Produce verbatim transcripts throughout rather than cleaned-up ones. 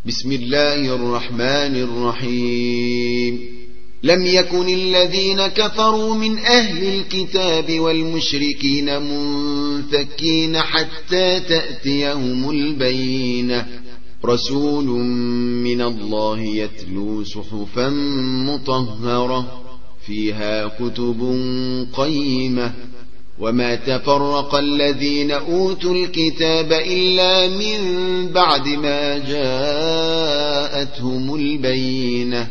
بسم الله الرحمن الرحيم لم يكن الذين كفروا من أهل الكتاب والمشركين منفكين حتى تأتيهم البينة رسول من الله يتلو صحفا مطهرة فيها كتب قيمة وما تفرق الذين أوتوا الكتاب إلا من بعد ما جاءتهم البينة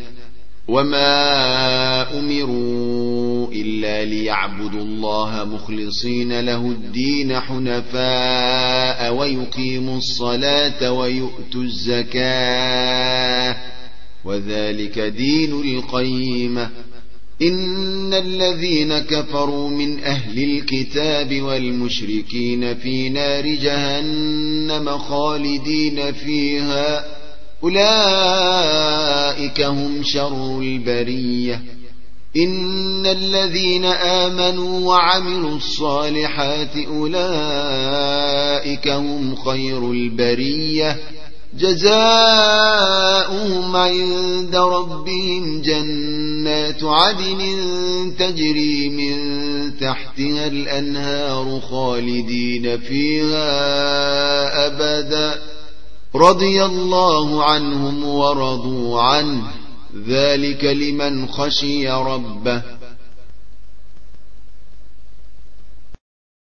وما أمروا إلا ليعبدوا الله مخلصين له الدين حنفاء ويقيموا الصلاة ويؤتوا الزكاة وذلك دين القيمة إن الذين كفروا من أهل الكتاب والمشركين في نار جهنم خالدين فيها أولئك هم شر البرية إن الذين آمنوا وعملوا الصالحات أولئك هم خير البرية جزاؤهم عند ربهم جنات عدن تجري من تحتها الأنهار خالدين فيها أبدا رضي الله عنهم ورضوا عنه ذلك لمن خشي ربه